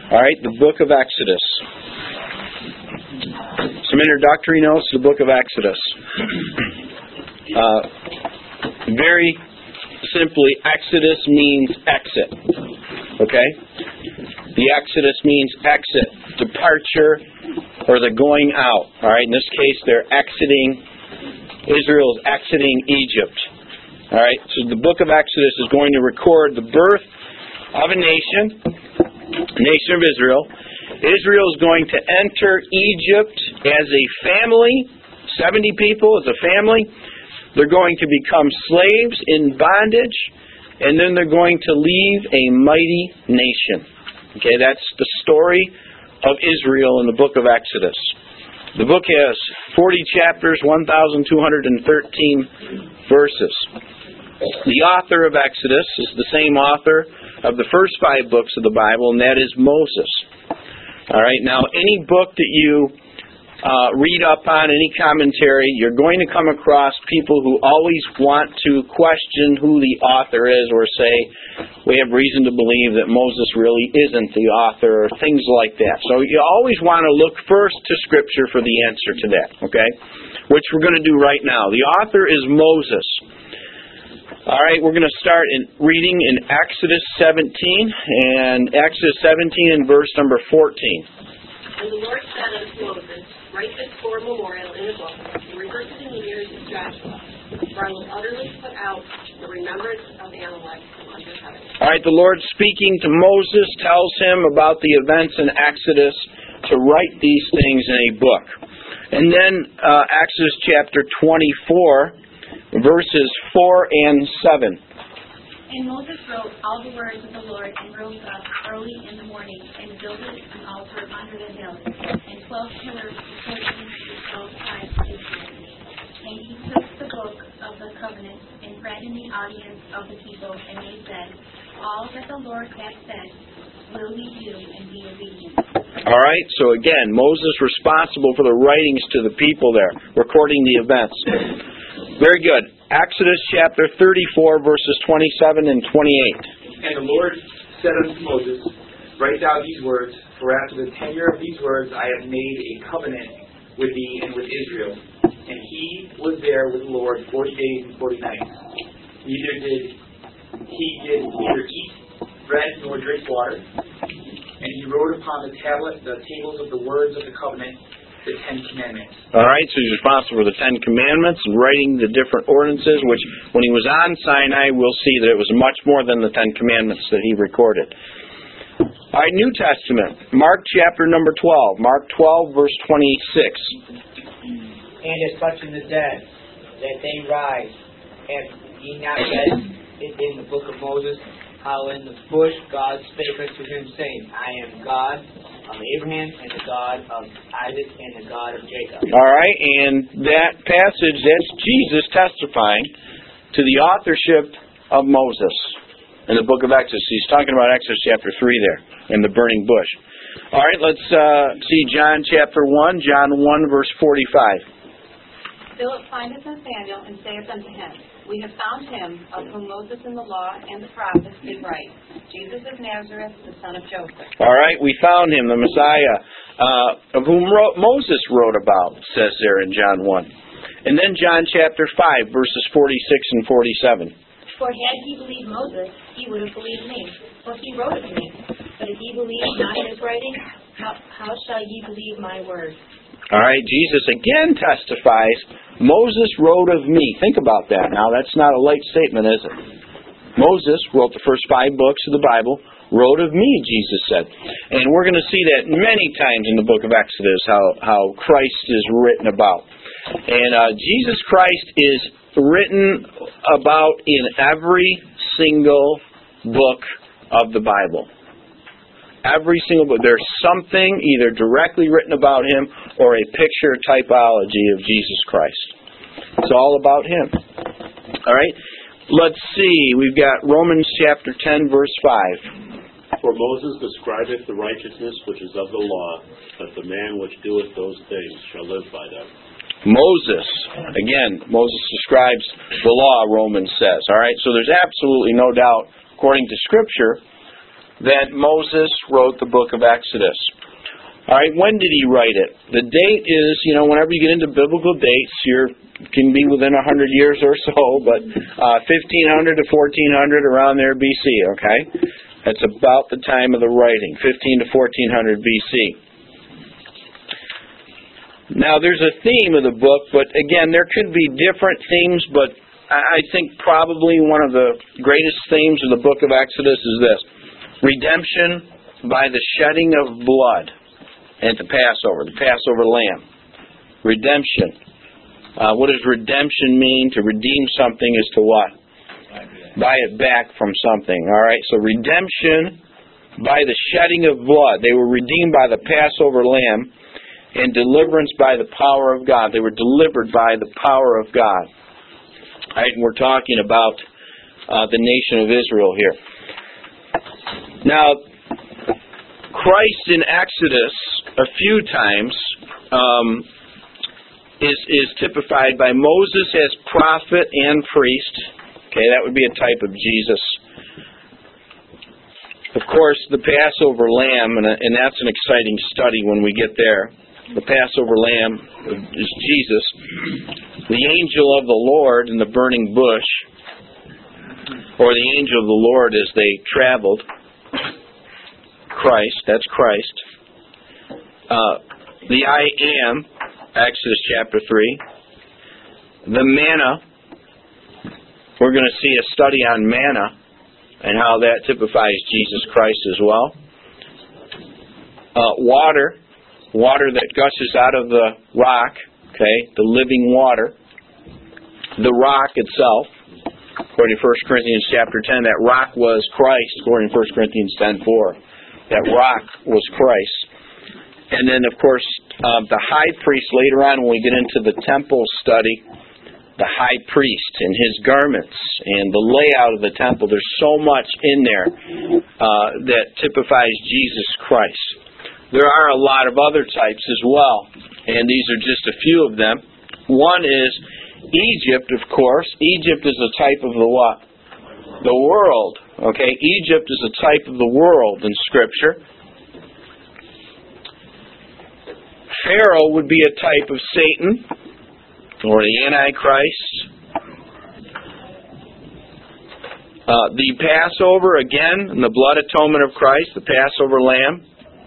All right, the book of Exodus. Some introductory notes to the book of Exodus. Very simply, Exodus means exit. Okay? The Exodus means exit, departure, or the going out. All right, in this case, they're exiting. Israel is exiting Egypt. All right, so the book of Exodus is going to record the birth of a nation of Israel. Israel is going to enter Egypt as a family, 70 people as a family. They're going to become slaves in bondage, and then they're going to leave a mighty nation. Okay, that's the story of Israel in the book of Exodus. The book has 40 chapters, 1,213 verses. The author of Exodus is the same author of the first 5 books of the Bible, and that is Moses. All right, now any book that you read up on, any commentary, you're going to come across people who always want to question who the author is, or say, we have reason to believe that Moses really isn't the author, or things like that. So you always want to look first to Scripture for the answer to that, okay? Which we're going to do right now. The author is Moses. All right, we're going to start reading in Exodus 17, and Exodus 17 and verse number 14. And the Lord said unto Moses, write this for a memorial in the book, and rehearse it in the ears of Joshua, for I will utterly put out the remembrance of Amalek from under heaven. All right, the Lord speaking to Moses tells him about the events in Exodus to write these things in a book. And then Exodus chapter 24, verses 4 and 7. And Moses wrote all the words of the Lord, and rose up early in the morning, and builded an altar under the hill, and 12 pillars supporting the 12 tribes of Israel. And he took the book of the covenant, and read in the audience of the people, and they said, all that the Lord hath said will we do, and be obedient. All right, so again, Moses responsible for the writings to the people there, recording the events. Very good. Exodus chapter 34, verses 27 and 28. And the Lord said unto Moses, write thou these words, for after the tenure of these words I have made a covenant with thee and with Israel. And he was there with the Lord 40 days and 40 nights. Neither did he eat bread nor drink water. And he wrote upon the tables of the words of the covenant, the 10 Commandments. All right, so he's responsible for the 10 Commandments and writing the different ordinances, which when he was on Sinai, we'll see that it was much more than the 10 Commandments that he recorded. All right, New Testament, Mark chapter number 12, Mark 12, verse 26. And as touching the dead, that they rise, have ye not read it in the book of Moses, how in the bush God spake unto him, saying, I am God of Abraham, and the God of Isaac, and the God of Jacob. All right, and that passage, that's Jesus testifying to the authorship of Moses in the book of Exodus. He's talking about Exodus chapter 3 there, in the burning bush. All right, let's see John chapter 1, John 1, verse 45. Philip findeth Nathanael, and saith unto him, we have found him, of whom Moses in the law and the prophets did write, Jesus of Nazareth, the son of Joseph. All right, we found him, the Messiah, of whom Moses wrote about, says there in John 1. And then John chapter 5, verses 46 and 47. For had he believed Moses, he would have believed me, for he wrote of me. But if ye believe not his writing, how shall ye believe my word? All right, Jesus again testifies, Moses wrote of me. Think about that now. That's not a light statement, is it? Moses wrote the first 5 books of the Bible, wrote of me, Jesus said. And we're going to see that many times in the book of Exodus, how Christ is written about. And Jesus Christ is written about in every single book of the Bible. Every single book. There's something either directly written about him or a picture typology of Jesus Christ. It's all about him. All right? Let's see. We've got Romans chapter 10, verse 5. For Moses describeth the righteousness which is of the law, that the man which doeth those things shall live by them. Moses. Again, Moses describes the law, Romans says. All right? So there's absolutely no doubt, according to Scripture, that Moses wrote the book of Exodus. All right, when did he write it? The date is, whenever you get into biblical dates, can be within 100 years or so, but 1500 to 1400, around there BC, okay? That's about the time of the writing, 15 to 1400 BC. Now, there's a theme of the book, but again, there could be different themes, but I think probably one of the greatest themes of the book of Exodus is this: redemption by the shedding of blood at the Passover lamb. Redemption. What does redemption mean? To redeem something is to what? Buy it back from something. All right, so redemption by the shedding of blood. They were redeemed by the Passover lamb, and deliverance by the power of God. They were delivered by the power of God. All right, and we're talking about the nation of Israel here. Now, Christ in Exodus a few times is typified by Moses as prophet and priest. Okay, that would be a type of Jesus. Of course, the Passover lamb, and that's an exciting study when we get there. The Passover lamb is Jesus. The angel of the Lord in the burning bush, or the angel of the Lord as they traveled. Christ, that's Christ. The I Am, Exodus chapter 3. The manna, we're going to see a study on manna and how that typifies Jesus Christ as well. Water that gushes out of the rock, okay, the living water. The rock itself, according to 1 Corinthians chapter 10, that rock was Christ, according to 1 Corinthians 10:4. That rock was Christ. And then, of course, the high priest, later on when we get into the temple study, the high priest and his garments and the layout of the temple, there's so much in there that typifies Jesus Christ. There are a lot of other types as well, and these are just a few of them. One is Egypt, of course. Egypt is a type of the what? The world. Okay, Egypt is a type of the world in Scripture. Pharaoh would be a type of Satan, or the Antichrist. The Passover, again, and the blood atonement of Christ, the Passover lamb.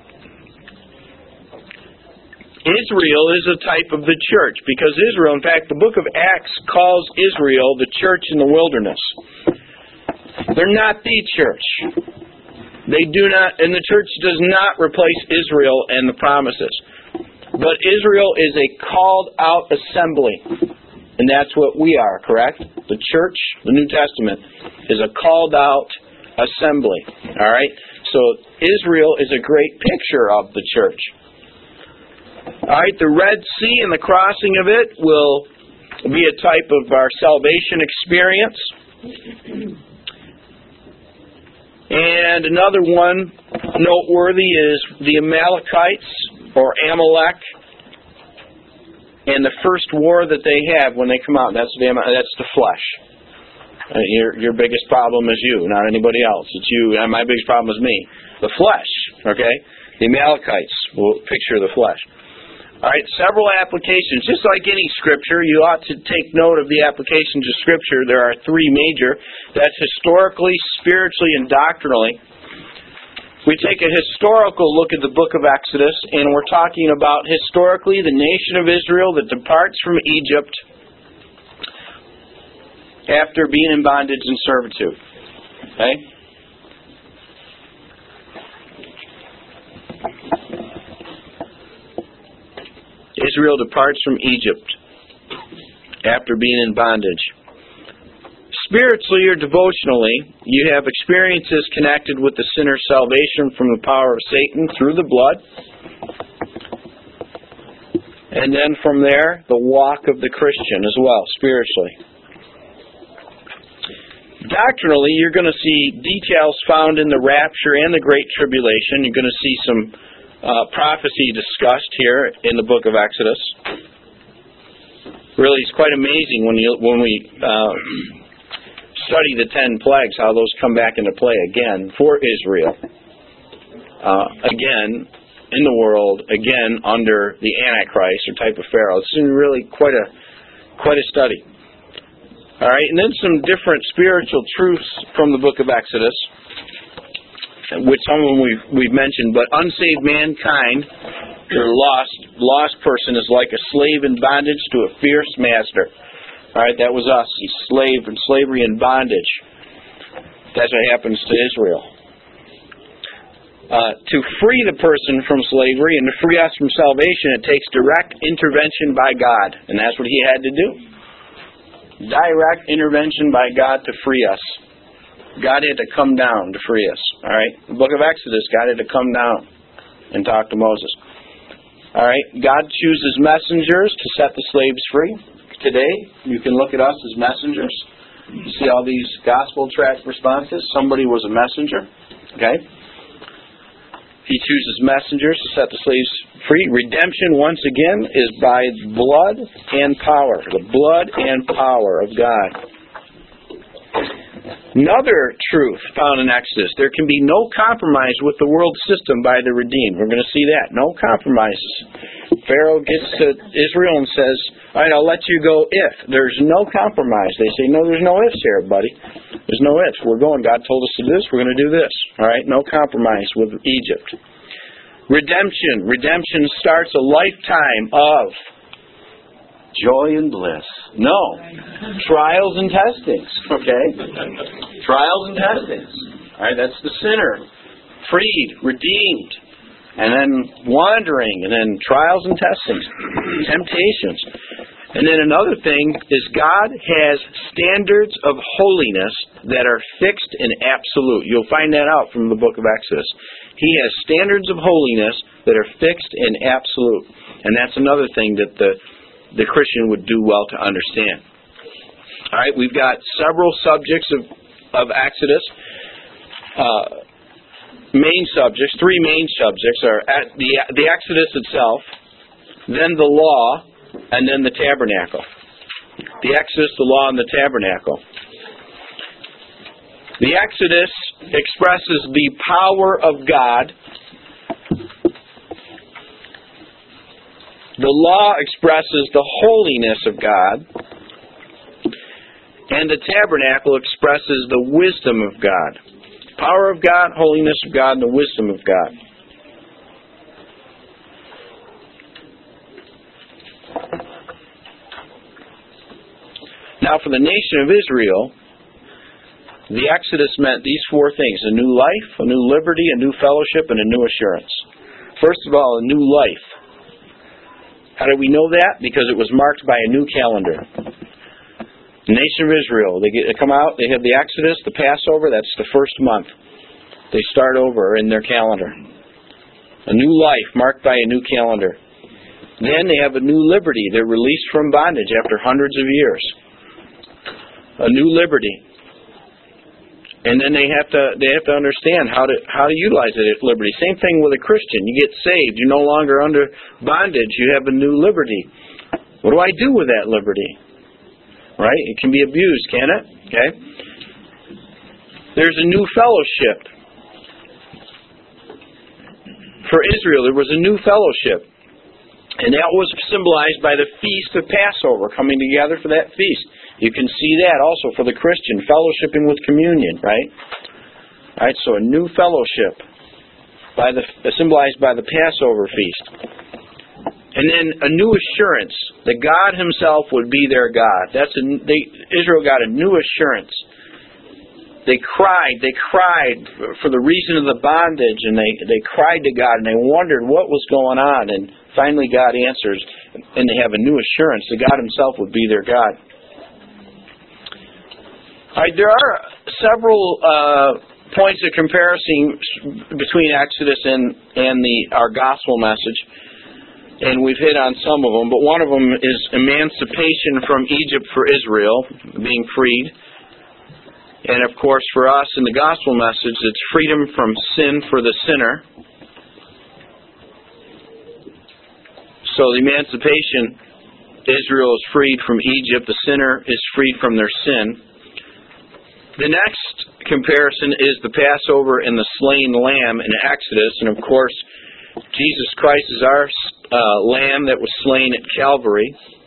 Israel is a type of the church, because Israel, in fact, the book of Acts calls Israel the church in the wilderness. They're not the church. They do not, and the church does not replace Israel and the promises. But Israel is a called out assembly. And that's what we are, correct? The church, the New Testament, is a called out assembly. Alright? So Israel is a great picture of the church. Alright, the Red Sea and the crossing of it will be a type of our salvation experience. And another one noteworthy is the Amalekites, or Amalek, and the first war that they have when they come out. That's the flesh. Your biggest problem is you, not anybody else. It's you, and my biggest problem is me. The flesh, okay? The Amalekites will picture the flesh. All right, several applications. Just like any Scripture, you ought to take note of the applications of Scripture. There are three major. That's historically, spiritually, and doctrinally. We take a historical look at the book of Exodus, and we're talking about historically the nation of Israel that departs from Egypt after being in bondage and servitude. Okay? Israel departs from Egypt after being in bondage. Spiritually or devotionally, you have experiences connected with the sinner's salvation from the power of Satan through the blood. And then from there, the walk of the Christian as well, spiritually. Doctrinally, you're going to see details found in the rapture and the Great Tribulation. You're going to see some prophecy discussed here in the book of Exodus. Really, it's quite amazing when we study the 10 plagues, how those come back into play again for Israel. again in the world, again under the Antichrist or type of Pharaoh. This is really quite a study. All right, and then some different spiritual truths from the book of Exodus, which some of them we've mentioned. But unsaved mankind, or lost person, is like a slave in bondage to a fierce master. All right, that was us. He's slave in slavery and bondage. That's what happens to Israel. To free the person from slavery and to free us from salvation, it takes direct intervention by God. And that's what He had to do. Direct intervention by God to free us. God had to come down to free us. All right? The book of Exodus, God had to come down and talk to Moses. All right? God chooses messengers to set the slaves free. Today, you can look at us as messengers. You see all these gospel tract responses. Somebody was a messenger. Okay? He chooses messengers to set the slaves free. Redemption, once again, is by blood and power. The blood and power of God. Another truth found in Exodus: there can be no compromise with the world system by the redeemed. We're going to see that. No compromises. Pharaoh gets to Israel and says, all right, I'll let you go if. There's no compromise. They say, no, there's no ifs here, buddy. There's no ifs. We're going. God told us to do this. We're going to do this. All right, no compromise with Egypt. Redemption. Redemption starts a lifetime of joy and bliss. No. Trials and testings. Okay? Trials and testings. All right, that's the sinner. Freed, redeemed. And then wandering, and then trials and testings, temptations. And then another thing is God has standards of holiness that are fixed and absolute. You'll find that out from the book of Exodus. He has standards of holiness that are fixed and absolute. And that's another thing that the Christian would do well to understand. All right, we've got several subjects of Exodus. Main subjects, three main subjects are the Exodus itself, then the law, and then the tabernacle. The Exodus, the law, and the tabernacle. The Exodus expresses the power of God. The law expresses the holiness of God. And the tabernacle expresses the wisdom of God. Power of God, holiness of God, and the wisdom of God. Now, for the nation of Israel, the Exodus meant these four things: a new life, a new liberty, a new fellowship, and a new assurance. First of all, a new life. How do we know that? Because it was marked by a new calendar. The nation of Israel, they come out, they have the Exodus, the Passover, that's the first month. They start over in their calendar. A new life marked by a new calendar. Then they have a new liberty. They're released from bondage after hundreds of years. A new liberty. And then they have to understand how to utilize that liberty. Same thing with a Christian. You get saved, you're no longer under bondage, you have a new liberty. What do I do with that liberty? Right? It can be abused, can it? Okay. There's a new fellowship. For Israel, there was a new fellowship. And that was symbolized by the feast of Passover, coming together for that feast. You can see that also for the Christian, fellowshipping with communion, right? All right, so a new fellowship symbolized by the Passover feast. And then a new assurance that God Himself would be their God. Israel got a new assurance. They cried for the reason of the bondage, and they cried to God, and they wondered what was going on. And finally God answers, and they have a new assurance that God Himself would be their God. All right, there are several points of comparison between Exodus and our gospel message. And we've hit on some of them, but one of them is emancipation from Egypt for Israel, being freed. And of course for us in the gospel message, it's freedom from sin for the sinner. So the emancipation, Israel is freed from Egypt, the sinner is freed from their sin. The next comparison is the Passover and the slain lamb in Exodus. And of course, Jesus Christ is our lamb that was slain at Calvary.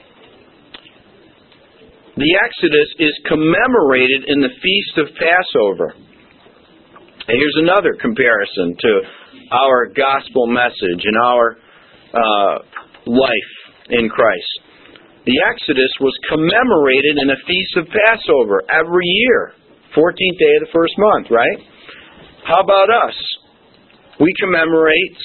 The Exodus is commemorated in the Feast of Passover. And here's another comparison to our gospel message and our life in Christ. The Exodus was commemorated in a Feast of Passover every year, 14th day of the first month, right? How about us? We commemorate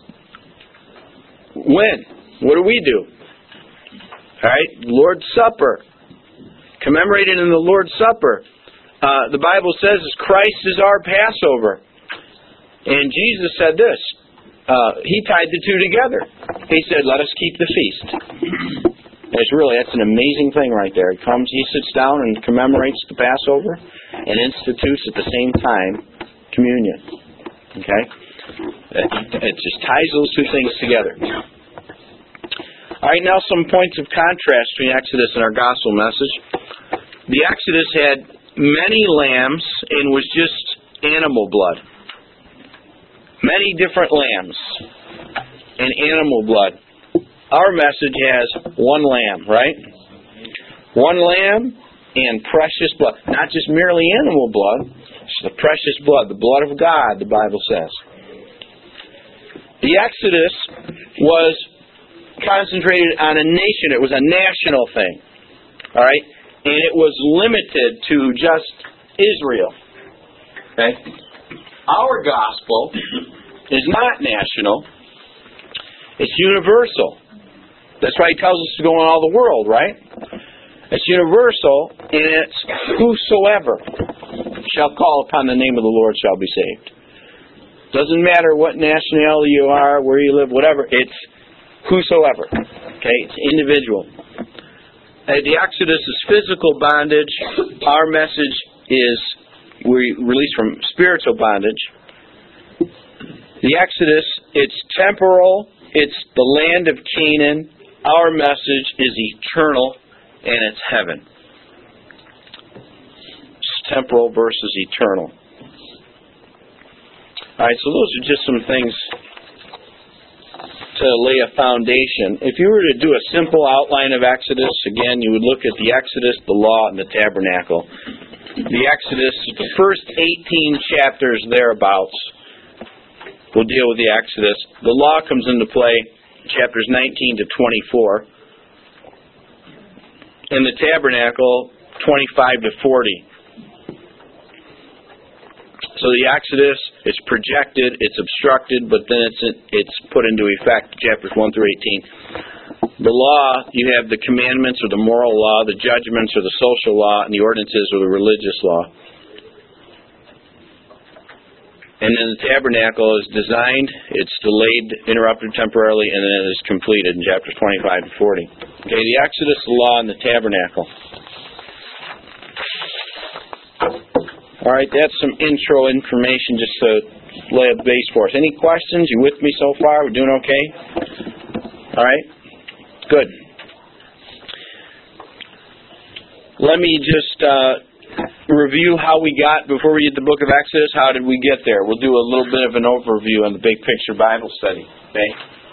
when? What do we do? All right, Lord's Supper. Commemorated in the Lord's Supper. The Bible says Christ is our Passover. And Jesus said this. He tied the two together. He said, let us keep the feast. That's an amazing thing right there. He sits down and commemorates the Passover and institutes at the same time communion. Okay? It just ties those two things together. All right, now some points of contrast between Exodus and our gospel message. The Exodus had many lambs and was just animal blood. Many different lambs and animal blood. Our message has one lamb, right? One lamb and precious blood. Not just merely animal blood. It's the precious blood, the blood of God, the Bible says. The Exodus was concentrated on a nation. It was a national thing. All right? And it was limited to just Israel. Okay? Our gospel is not national. It's universal. That's why he tells us to go in all the world, right? It's universal, and it's whosoever shall call upon the name of the Lord shall be saved. Doesn't matter what nationality you are, where you live, whatever. It's whosoever. Okay? It's individual. The Exodus is physical bondage. Our message is we're released from spiritual bondage. The Exodus, it's temporal. It's the land of Canaan. Our message is eternal, and it's heaven. It's temporal versus eternal. All right, so those are just some things to lay a foundation. If you were to do a simple outline of Exodus, again, you would look at the Exodus, the law, and the tabernacle. The Exodus, the first 18 chapters thereabouts will deal with the Exodus. The law comes into play chapters 19 to 24. And the tabernacle, 25 to 40. So the Exodus is projected, it's obstructed, but then it's put into effect, chapters 1 through 18. The law, you have the commandments or the moral law, the judgments or the social law, and the ordinances or the religious law. And then the tabernacle is designed, it's delayed, interrupted temporarily, and then it is completed in chapters 25 to 40. Okay, the Exodus, the law, and the tabernacle. All right, that's some intro information just to lay a base for us. Any questions? You with me so far? We're doing okay? All right? Good. Let me just review how we got, before we get the book of Exodus, how did we get there? We'll do a little bit of an overview on the Big Picture Bible Study. Okay?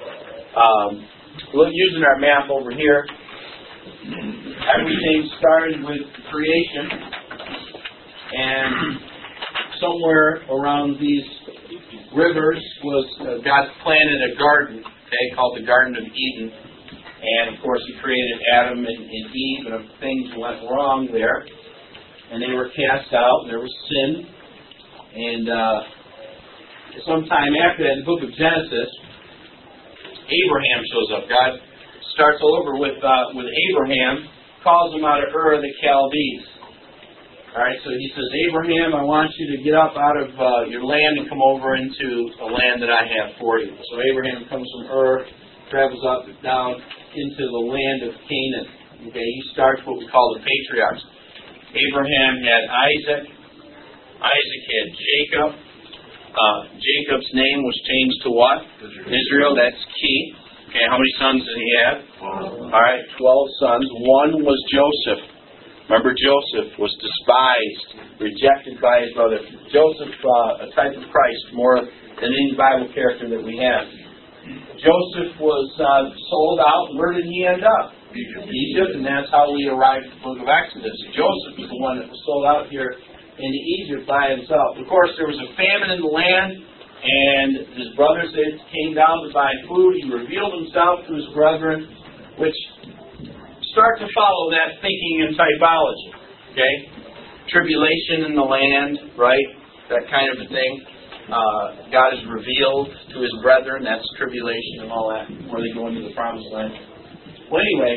Using our map over here, everything started with creation. And somewhere around these rivers was God planted a garden, called the Garden of Eden. And of course He created Adam and Eve, and things went wrong there. And they were cast out, and there was sin. And sometime after that, in the book of Genesis, Abraham shows up. God starts all over with Abraham, calls him out of Ur of the Chaldees. All right, so He says, Abraham, I want you to get up out of your land and come over into a land that I have for you. So Abraham comes from Ur, travels up and down into the land of Canaan. Okay, he starts what we call the patriarchs. Abraham had Isaac. Isaac had Jacob. Jacob's name was changed to what? Israel. That's key. Okay, how many sons did he have? 12. All right, 12 sons. One was Joseph. Remember, Joseph was despised, rejected by his brother. Joseph, a type of Christ, more than any Bible character that we have. Joseph was sold out. Where did he end up? Egypt, and that's how we arrived at the book of Exodus. Joseph is the one that was sold out here into Egypt by himself. Of course, there was a famine in the land, and his brothers came down to buy food. He revealed himself to his brethren, which start to follow that thinking and typology. Okay? Tribulation in the land, right? That kind of a thing. God is revealed to his brethren. That's tribulation and all that, where they go into the promised land. Well, anyway,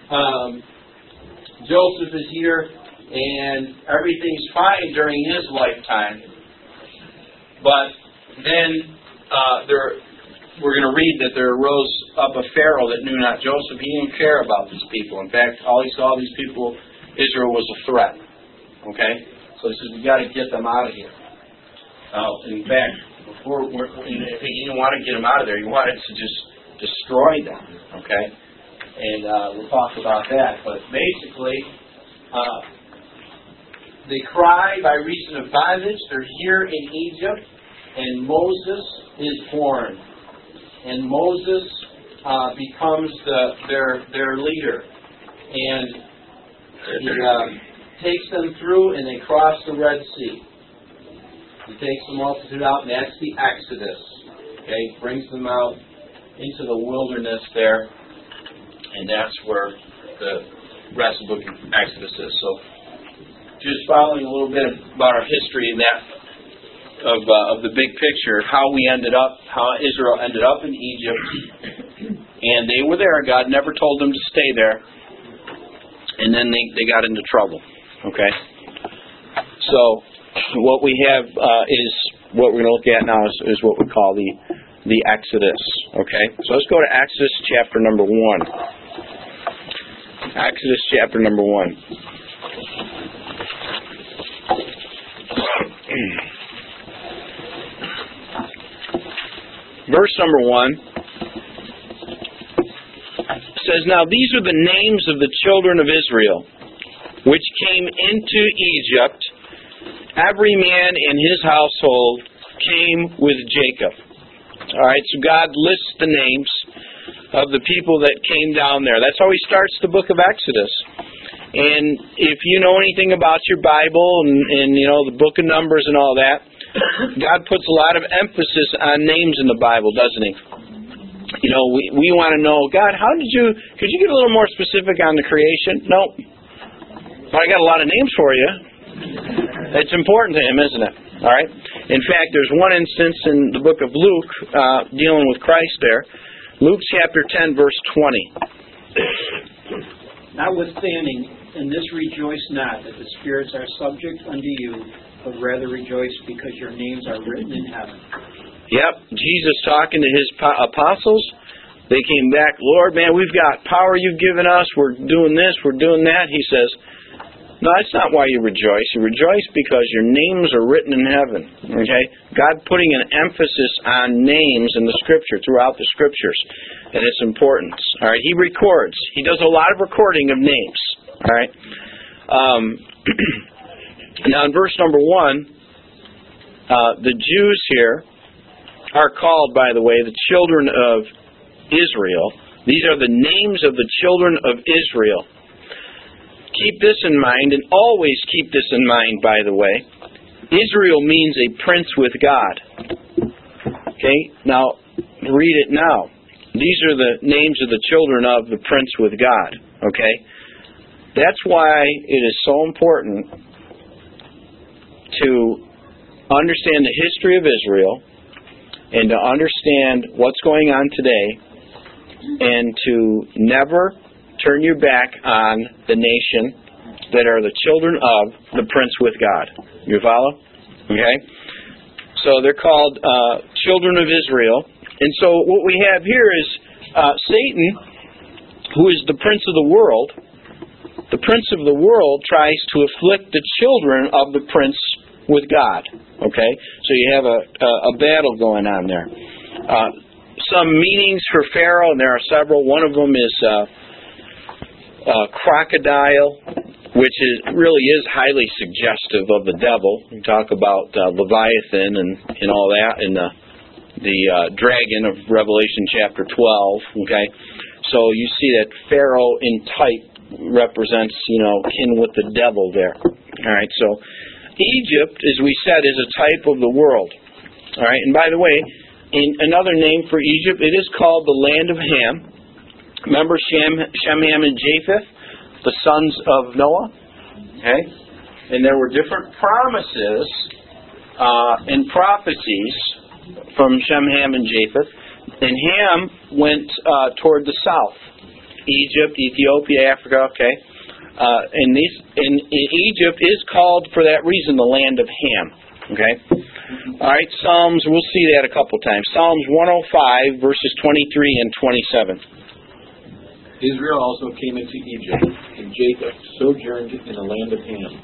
Joseph is here, and everything's fine during his lifetime. But then we're going to read that there arose up a Pharaoh that knew not Joseph. He didn't care about these people. In fact, all he saw these people, Israel, was a threat. Okay? So he says, we've got to get them out of here. In fact, he didn't want to get them out of there. He wanted to just destroy them. Okay? And we'll talk about that. But basically, they cry by reason of bondage. They're here in Egypt, and Moses is born. And Moses becomes their leader. And he takes them through, and they cross the Red Sea. He takes the multitude out, and that's the Exodus. Okay, brings them out into the wilderness there, and that's where the rest of the book of Exodus is. So, just following a little bit about our history in that of the big picture, how Israel ended up in Egypt, and they were there. God never told them to stay there, and then they got into trouble. Okay, so what we have is what we're going to look at now is what we call the Exodus. Okay, so let's go to Exodus chapter number 1. Exodus chapter number 1. Verse number 1 says, Now these are the names of the children of Israel, which came into Egypt. Every man in his household came with Jacob. Alright, so God lists the names of the people that came down there. That's how he starts the book of Exodus. And if you know anything about your Bible and you know the book of Numbers and all that, God puts a lot of emphasis on names in the Bible, doesn't he? You know, we want to know, God, could you get a little more specific on the creation? No. Well, I got a lot of names for you. It's important to him, isn't it? All right. In fact, there's one instance in the book of Luke dealing with Christ there. Luke chapter 10, verse 20. Notwithstanding, in this rejoice not that the spirits are subject unto you, but rather rejoice because your names are written in heaven. Yep. Jesus talking to his apostles. They came back, Lord, man, we've got power you've given us. We're doing this, we're doing that. He says, no, that's not why you rejoice. You rejoice because your names are written in heaven. Okay? God putting an emphasis on names in the Scripture, throughout the Scriptures, and its importance. All right? He records. He does a lot of recording of names. All right? Now in verse number 1, the Jews here are called, by the way, the children of Israel. These are the names of the children of Israel. Keep this in mind, and always keep this in mind, by the way. Israel means a prince with God. Okay? Now, read it now. These are the names of the children of the prince with God. Okay? That's why it is so important to understand the history of Israel and to understand what's going on today and to never turn your back on the nation that are the children of the prince with God. You follow? Okay? So they're called children of Israel. And so what we have here is Satan, who is the prince of the world. The prince of the world tries to afflict the children of the prince with God. Okay? So you have a battle going on there. Some meanings for Pharaoh, and there are several. One of them is crocodile. which really is highly suggestive of the devil. We talk about Leviathan and all that, and the dragon of Revelation chapter 12. Okay, so you see that Pharaoh in type represents, kin with the devil there. All right, so Egypt, as we said, is a type of the world. All right, and by the way, in another name for Egypt, it is called the land of Ham. Remember Shem, Ham, and Japheth, the sons of Noah? Okay, and there were different promises and prophecies from Shem, Ham, and Japheth. And Ham went toward the south, Egypt, Ethiopia, Africa. Okay, and Egypt is called for that reason the land of Ham. Okay, all right. Psalms, we'll see that a couple times. Psalms 105 verses 23 and 27. Israel also came into Egypt, and Jacob sojourned in the land of Ham.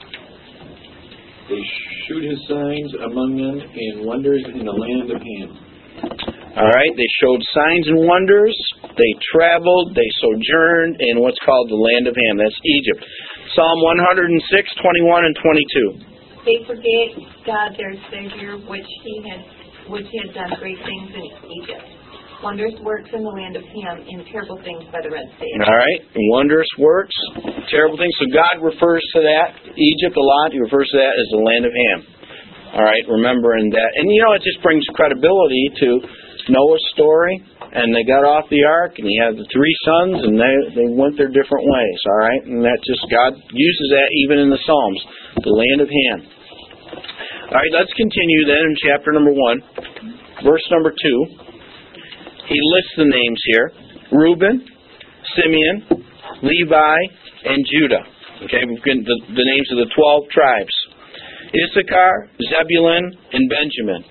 They shewed his signs among them and wonders in the land of Ham. All right, they showed signs and wonders. They traveled. They sojourned in what's called the land of Ham. That's Egypt. Psalm 106, 21 and 22. They forgave God their Savior, which had done great things in Egypt. Wondrous works in the land of Ham, and terrible things by the Red Sea. All right, wondrous works, terrible things. So God refers to that, Egypt a lot. He refers to that as the land of Ham. All right, remembering that. And it just brings credibility to Noah's story. And they got off the ark, and he had the three sons, and they went their different ways. All right, and that just, God uses that even in the Psalms, the land of Ham. All right, let's continue then in chapter number 1, verse number 2. He lists the names here: Reuben, Simeon, Levi, and Judah. Okay, we've got the names of the 12 tribes: Issachar, Zebulun, and Benjamin.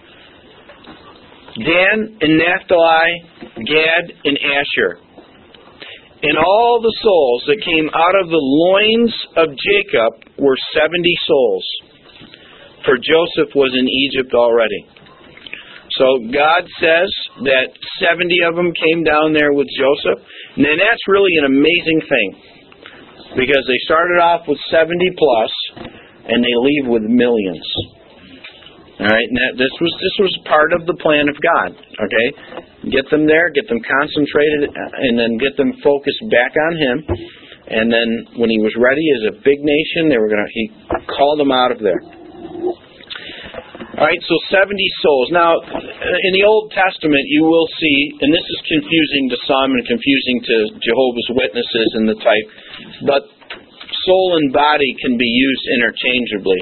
Dan and Naphtali, Gad and Asher. And all the souls that came out of the loins of Jacob were 70 souls, for Joseph was in Egypt already. So God says that 70 of them came down there with Joseph. And then that's really an amazing thing, because they started off with 70 plus, and they leave with millions. All right, and this was part of the plan of God. Okay, get them there, get them concentrated, and then get them focused back on Him. And then when He was ready as a big nation, He called them out of there. All right, so 70 souls. Now, in the Old Testament, you will see, and this is confusing to some and confusing to Jehovah's Witnesses and the type, but soul and body can be used interchangeably.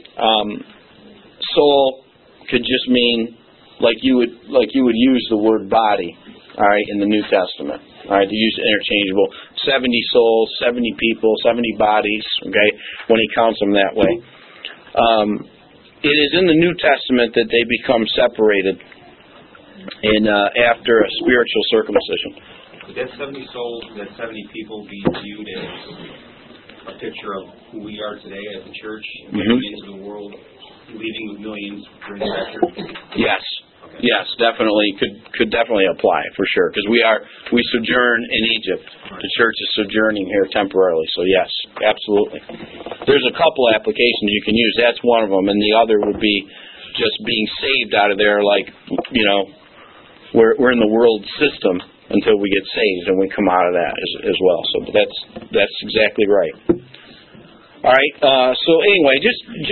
Soul could just mean like you would use the word body, all right, in the New Testament. All right, to use interchangeable. 70 souls, 70 people, 70 bodies, okay, when he counts them that way. It is in the New Testament that they become separated after a spiritual circumcision. Would that 70 souls, that 70 people be viewed as a picture of who we are today as a church, moving into the world, leaving with millions during the rapture? Yes. Okay. Yes, definitely. Could definitely apply, for sure. Because we sojourn in Egypt. Right. The church is sojourning here temporarily. So yes, absolutely. There's a couple applications you can use. That's one of them. And the other would be just being saved out of there, like, we're in the world system until we get saved and we come out of that as well. So that's exactly right. All right. So anyway,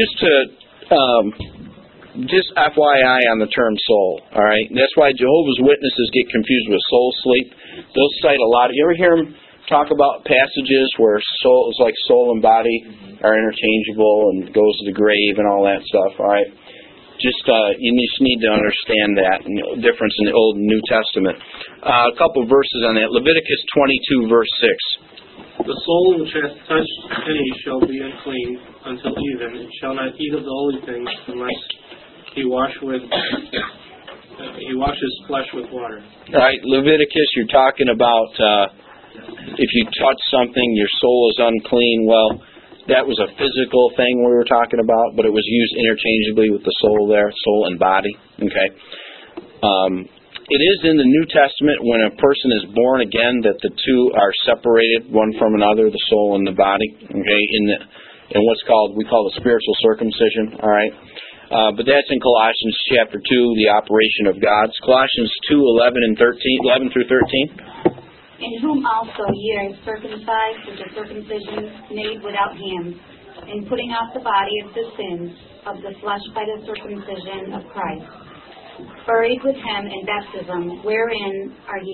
just FYI on the term soul, all right? That's why Jehovah's Witnesses get confused with soul sleep. They'll cite a lot. You ever hear them talk about passages where soul is like soul and body are interchangeable and goes to the grave and all that stuff, all right? You just need to understand that difference in the Old and New Testament. A couple verses on that. Leviticus 22, verse 6. The soul which hath touched any shall be unclean until even, and shall not eat of the holy things unless he washes flesh with water. Right, Leviticus, you're talking about if you touch something, your soul is unclean. Well, that was a physical thing we were talking about, but it was used interchangeably with the soul there, soul and body. Okay. it is in the New Testament when a person is born again that the two are separated one from another, the soul and the body. Okay, in what's we call the spiritual circumcision. All right, but that's in Colossians chapter 2, the operation of God's. Colossians 2:11 through 13. In whom also ye are circumcised with a circumcision made without hands, in putting off the body of the sins of the flesh by the circumcision of Christ, buried with him in baptism, wherein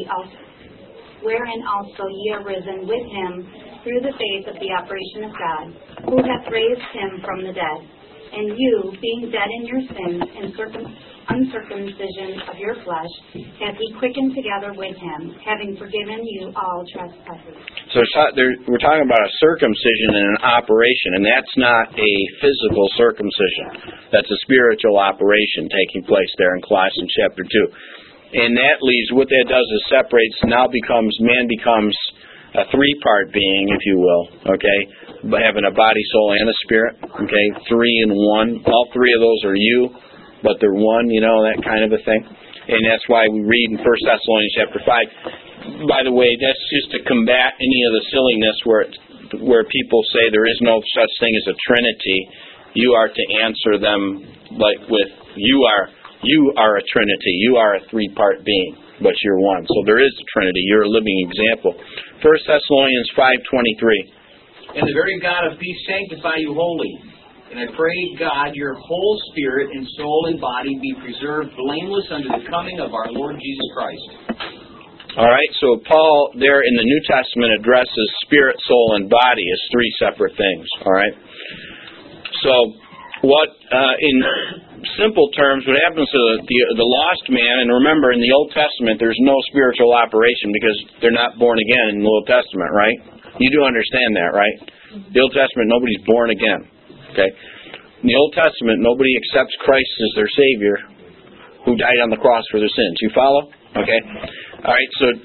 also ye are risen with him through the faith of the operation of God, who hath raised him from the dead. And you, being dead in your sins and uncircumcision of your flesh, hath he quickened together with him, having forgiven you all trespasses. So we're talking about a circumcision and an operation, and that's not a physical circumcision. That's a spiritual operation taking place there in Colossians chapter 2. And that leaves, what that does is separates, man becomes a three-part being, if you will, okay, but having a body, soul, and a spirit, okay, 3 in 1. All three of those are you, but they're one, that kind of a thing. And that's why we read in 1 Thessalonians chapter 5. By the way, that's just to combat any of the silliness where people say there is no such thing as a Trinity. You are to answer them like with, you are a Trinity. You are a three-part being, but you're one. So there is a Trinity. You're a living example. 1 Thessalonians 5:23. And the very God of peace sanctify you wholly. And I pray, God, your whole spirit and soul and body be preserved blameless unto the coming of our Lord Jesus Christ. All right, so Paul there in the New Testament addresses spirit, soul, and body as three separate things. All right. So in simple terms, what happens to the lost man, and remember in the Old Testament there's no spiritual operation because they're not born again in the Old Testament, right? You do understand that, right? The Old Testament, nobody's born again. Okay? In the Old Testament, nobody accepts Christ as their Savior who died on the cross for their sins. You follow? Okay? All right, so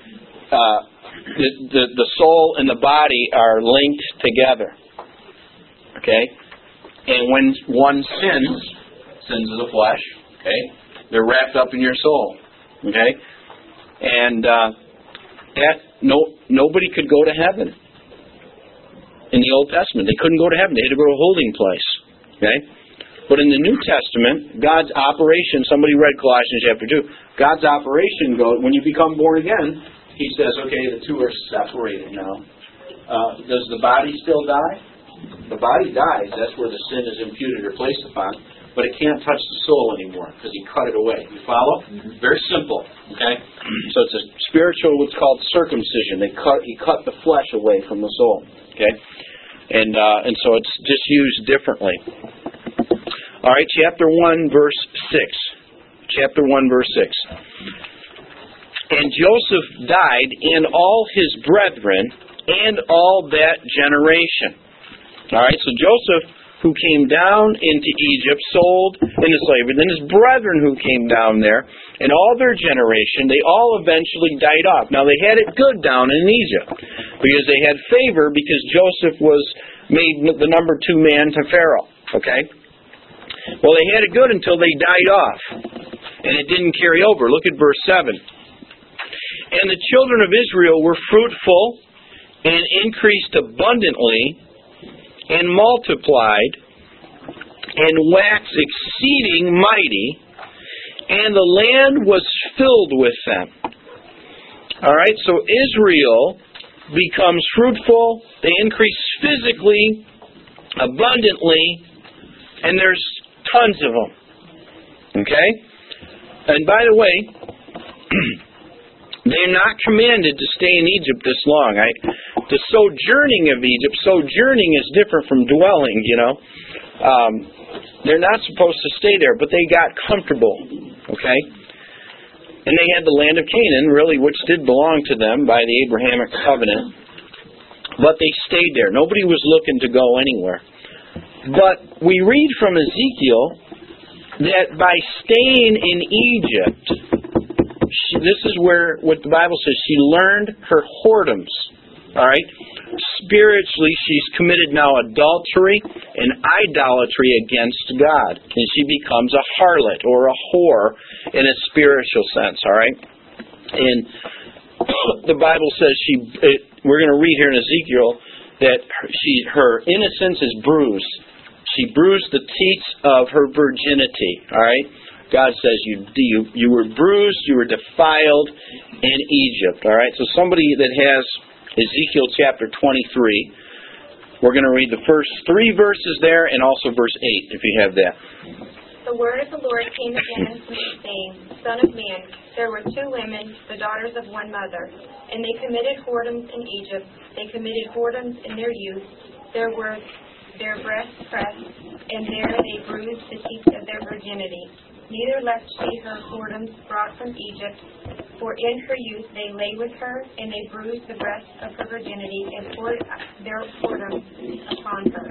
the soul and the body are linked together. Okay? And when one sins of the flesh, okay, they're wrapped up in your soul. Okay? And nobody could go to heaven. In the Old Testament, they couldn't go to heaven. They had to go to a holding place. Okay? But in the New Testament, God's operation, somebody read Colossians chapter 2, God's operation goes, when you become born again, He says, okay, the two are separated now. Does the body still die? The body dies. That's where the sin is imputed or placed upon. But it can't touch the soul anymore because He cut it away. You follow? Mm-hmm. Very simple. Okay? So it's a spiritual, what's called circumcision. He cut the flesh away from the soul. Okay? And so it's just used differently. All right, chapter 1, verse 6. Chapter 1, verse 6. And Joseph died, and all his brethren, and all that generation. All right, so Joseph, who came down into Egypt, sold into slavery. Then his brethren who came down there, and all their generation, they all eventually died off. Now, they had it good down in Egypt, because they had favor, because Joseph was made the number 2 man to Pharaoh. Okay? Well, they had it good until they died off, and it didn't carry over. Look at verse 7. And the children of Israel were fruitful, and increased abundantly, and multiplied, and waxed exceeding mighty, and the land was filled with them. All right, so Israel becomes fruitful, they increase physically, abundantly, and there's tons of them. Okay? And by the way, they're not commanded to stay in Egypt this long. The sojourning of Egypt, sojourning is different from dwelling, They're not supposed to stay there, but they got comfortable. Okay? And they had the land of Canaan, really, which did belong to them by the Abrahamic covenant. But they stayed there. Nobody was looking to go anywhere. But we read from Ezekiel that by staying in Egypt, this is where, what the Bible says, she learned her whoredoms. All right? Spiritually, she's committed now adultery and idolatry against God. And she becomes a harlot or a whore in a spiritual sense. All right? And the Bible says we're going to read here in Ezekiel that her innocence is bruised. She bruised the teats of her virginity. All right? God says you were bruised, you were defiled in Egypt. All right? So somebody that has Ezekiel chapter 23, we're going to read the first 3 verses there and also verse 8, if you have that. The word of the Lord came again unto me, saying, Son of man, there were 2 women, the daughters of one mother, and they committed whoredoms in Egypt. They committed whoredoms in their youth. There were their breasts pressed, and there they bruised the teats of their virginity. Neither left she her whoredoms brought from Egypt, for in her youth they lay with her, and they bruised the breasts of her virginity, and poured their whoredoms upon her.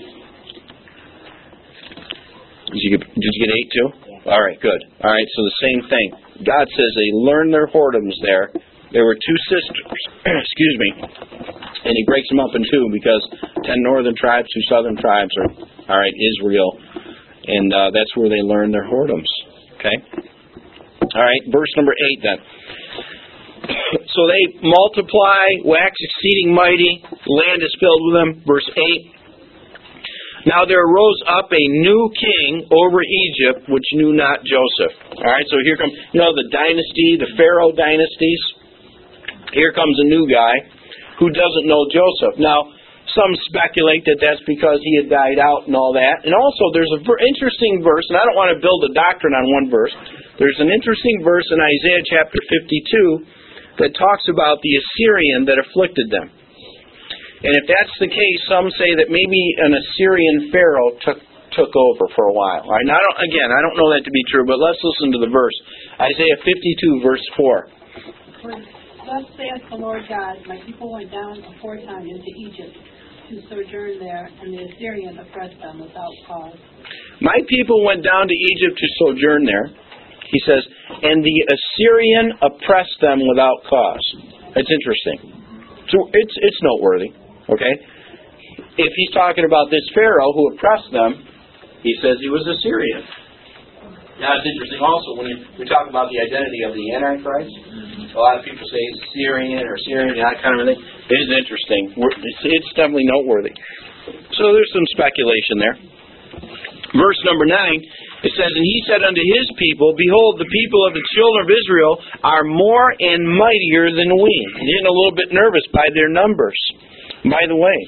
Did you get 8 too? Yeah. All right, good. All right, so the same thing. God says they learned their whoredoms there. There were 2 sisters, excuse me, and he breaks them up in 2 because 10 northern tribes, 2 southern tribes are, all right, Israel, and that's where they learned their whoredoms. Okay? All right, verse number 8 then. So they multiply, wax exceeding mighty, land is filled with them. Verse 8. Now there arose up a new king over Egypt, which knew not Joseph. All right, so here comes, the dynasty, the Pharaoh dynasties. Here comes a new guy who doesn't know Joseph. Now, some speculate that that's because he had died out and all that. And also, there's an interesting verse, and I don't want to build a doctrine on one verse. There's an interesting verse in Isaiah chapter 52 that talks about the Assyrian that afflicted them. And if that's the case, some say that maybe an Assyrian pharaoh took over for a while. All right, now, I don't know that to be true, but let's listen to the verse. Isaiah 52, verse 4. Thus saith the Lord God, my people went down aforetime into Egypt to sojourn there, and the Assyrian oppressed them without cause. My people went down to Egypt to sojourn there, he says, and the Assyrian oppressed them without cause. It's interesting. So it's noteworthy. Okay? If he's talking about this Pharaoh who oppressed them, he says he was Assyrian. Now it's interesting also when we talk about the identity of the Antichrist. A lot of people say he's Syrian or Syrian, that kind of thing. It is interesting. It's definitely noteworthy. So there's some speculation there. Verse number 9, it says, And he said unto his people, Behold, the people of the children of Israel are more and mightier than we. They're getting a little bit nervous by their numbers. By the way,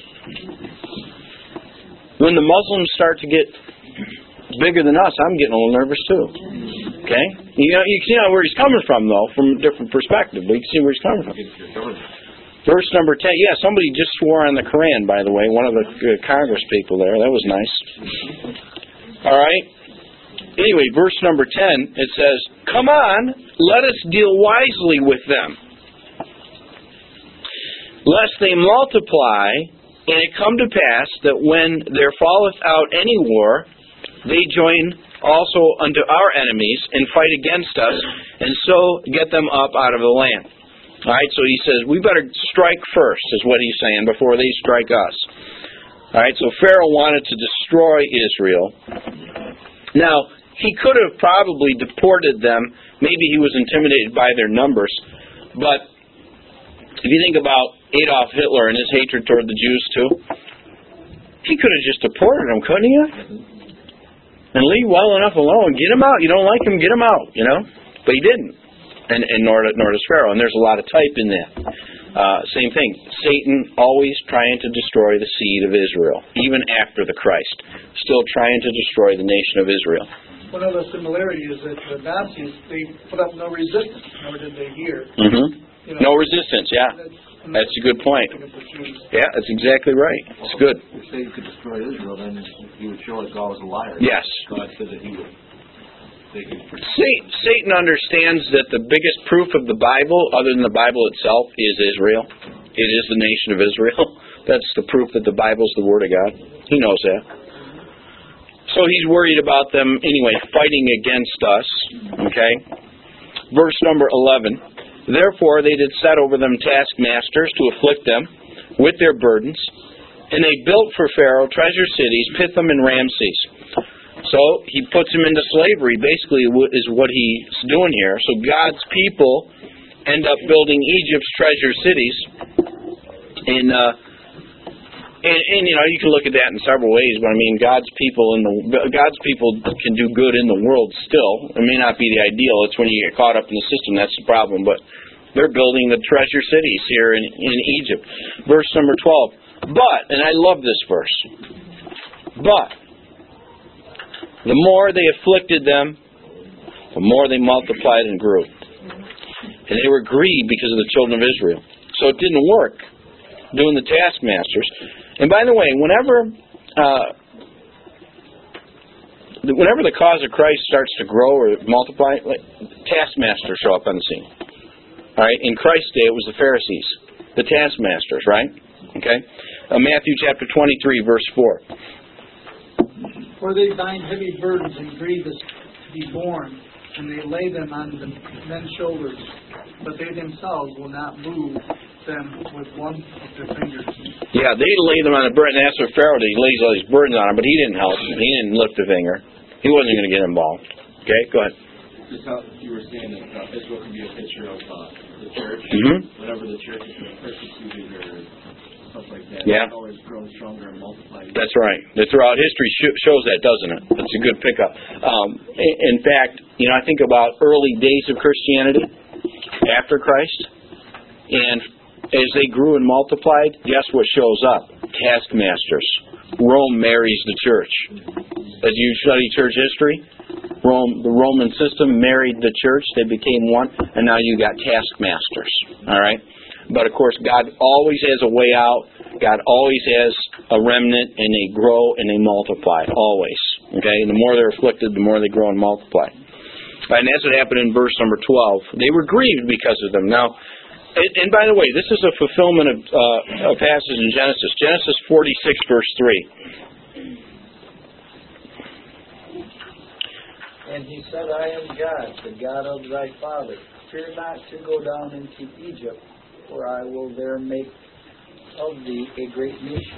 when the Muslims start to get bigger than us, I'm getting a little nervous too. Okay? You can see where he's coming from, though, from a different perspective, but you can see where he's coming from. Verse number 10. Yeah, somebody just swore on the Quran, by the way, one of the Congress people there. That was nice. All right? Anyway, verse number 10, it says, Come on, let us deal wisely with them, lest they multiply, and it come to pass that when there falleth out any war, they join also unto our enemies and fight against us, and so get them up out of the land. All right, so he says, we better strike first, is what he's saying, before they strike us. All right, so Pharaoh wanted to destroy Israel. Now, he could have probably deported them. Maybe he was intimidated by their numbers. But if you think about Adolf Hitler and his hatred toward the Jews too, he could have just deported them, couldn't he? And leave well enough alone. Get him out. You don't like him, get him out, But he didn't. And nor does Pharaoh. And there's a lot of type in that. Same thing. Satan always trying to destroy the seed of Israel, even after the Christ. Still trying to destroy the nation of Israel. One other similarity is that the Nazis, they put up no resistance, nor did they hear. Mm-hmm. No resistance, yeah. That's a good point. Yeah, that's exactly right. It's good. If Satan could destroy Israel, then he would show that God was a liar. Yes. God said that he would. Satan understands that the biggest proof of the Bible, other than the Bible itself, is Israel. It is the nation of Israel. That's the proof that the Bible is the Word of God. He knows that. So he's worried about them, anyway, fighting against us. Okay? Verse number 11. Therefore they did set over them taskmasters to afflict them with their burdens, and they built for Pharaoh treasure cities, Pithom and Ramses. So he puts them into slavery, basically is what he's doing here. So God's people end up building Egypt's treasure cities. And you know, you can look at that in several ways, but I mean, God's people can do good in the world still. It may not be the ideal. It's when you get caught up in the system that's the problem. But they're building the treasure cities here in Egypt. Verse number 12. But, and I love this verse. But the more they afflicted them, the more they multiplied and grew. And they were grieved because of the children of Israel. So it didn't work doing the taskmasters. And by the way, whenever the cause of Christ starts to grow or multiply, taskmasters show up on the scene. All right. In Christ's day, it was the Pharisees, the taskmasters, right? Okay. Matthew chapter 23, verse 4. For they bind heavy burdens and grievous to be borne, and they lay them on the men's shoulders, but they themselves will not move them with one of their fingers. Yeah, they lay them on a burden. That's what Pharaoh did. He lays all these burdens on him, but he didn't help him. He didn't lift a finger. He wasn't going to get involved. Okay, go ahead. Just how you were saying that Israel can be a picture of the church. Whenever the church is persecuted or stuff like that, yeah, it's always grown stronger and multiplied. That's right. Throughout history shows that, doesn't it? That's a good pickup. In fact, you know, I think about early days of Christianity after Christ, and as they grew and multiplied, guess what shows up? Taskmasters. Rome marries the church. As you study church history, the Roman system married the church. They became one, and now you got taskmasters. All right? But, of course, God always has a way out. God always has a remnant, and they grow and they multiply. Always. Okay? And the more they're afflicted, the more they grow and multiply. And that's what happened in verse number 12. They were grieved because of them. Now, and by the way, this is a fulfillment of a passage in Genesis. Genesis 46, verse 3. And he said, I am God, the God of thy father. Fear not to go down into Egypt, for I will there make of thee a great nation.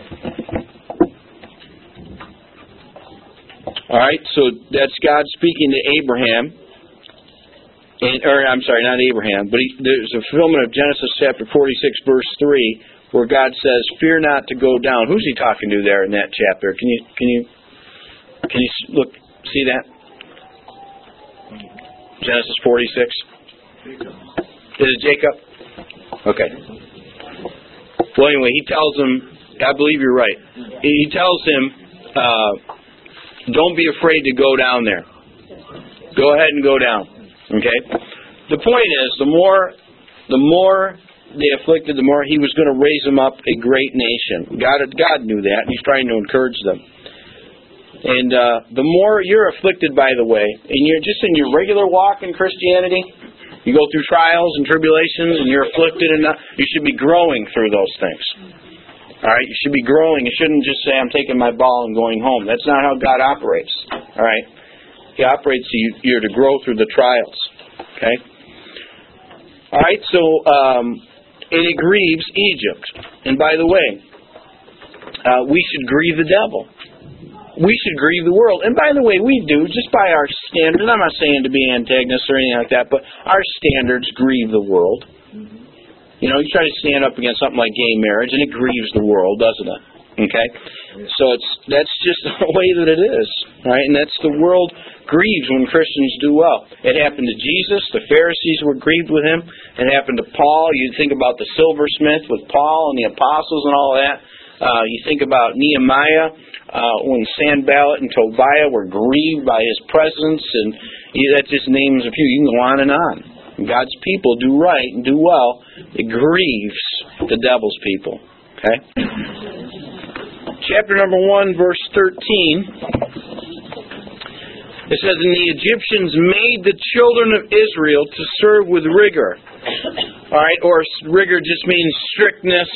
All right, so that's God speaking to Abraham. I'm sorry, not Abraham, but there's a fulfillment of Genesis chapter 46, verse 3, where God says, "Fear not to go down." Who's He talking to there in that chapter? Can you look, see that? Genesis 46. Is it Jacob? Okay. Well, anyway, He tells him, I believe you're right. He tells him, "Don't be afraid to go down there. Go ahead and go down." Okay? The point is, the more they afflicted, the more He was going to raise them up a great nation. God knew that. He's trying to encourage them. And the more you're afflicted, by the way, and you're just in your regular walk in Christianity, you go through trials and tribulations and you're afflicted, and you should be growing through those things. All right? You should be growing. You shouldn't just say, "I'm taking my ball and going home." That's not how God operates. All right? He operates you're to grow through the trials. Okay? All right, so and it grieves Egypt. And by the way, we should grieve the devil. We should grieve the world. And by the way, we do, just by our standards. I'm not saying to be antagonists or anything like that, but our standards grieve the world. You know, you try to stand up against something like gay marriage, and it grieves the world, doesn't it? Okay? So that's just the way that it is. Right? And that's the world grieves when Christians do well. It happened to Jesus. The Pharisees were grieved with Him. It happened to Paul. You think about the silversmith with Paul and the apostles and all that. You think about Nehemiah when Sanballat and Tobiah were grieved by his presence. And that just names a few. You can go on and on. God's people do right and do well. It grieves the devil's people. Okay? Chapter number 1, verse 13. It says, "And the Egyptians made the children of Israel to serve with rigor." All right, or rigor just means strictness,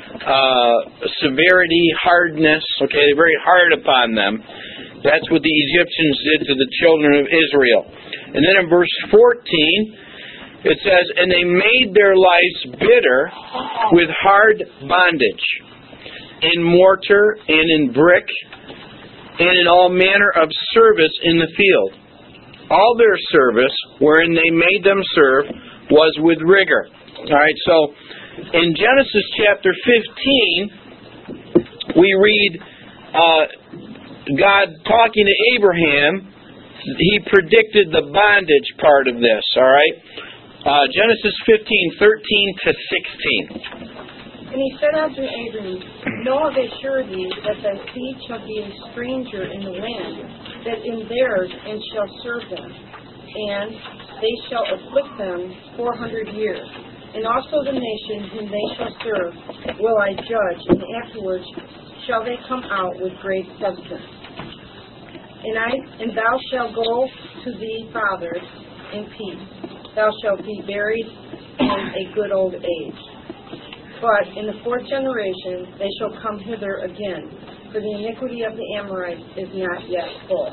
severity, hardness. Okay, they're very hard upon them. That's what the Egyptians did to the children of Israel. And then in verse 14, it says, "And they made their lives bitter with hard bondage, in mortar and in brick, and in all manner of service in the field. All their service, wherein they made them serve, was with rigor. All right, so in Genesis chapter 15, we read God talking to Abraham. He predicted the bondage part of this, all right? Genesis 15:13 to 16. And he said unto Abram, Know of a surety that thy seed shall be a stranger in the land, that in theirs, and shall serve them. And they shall afflict them 400 years. And also the nation whom they shall serve will I judge, and afterwards shall they come out with great substance. And thou shalt go to thy fathers in peace. Thou shalt be buried in a good old age. But in the fourth generation they shall come hither again, for the iniquity of the Amorites is not yet full.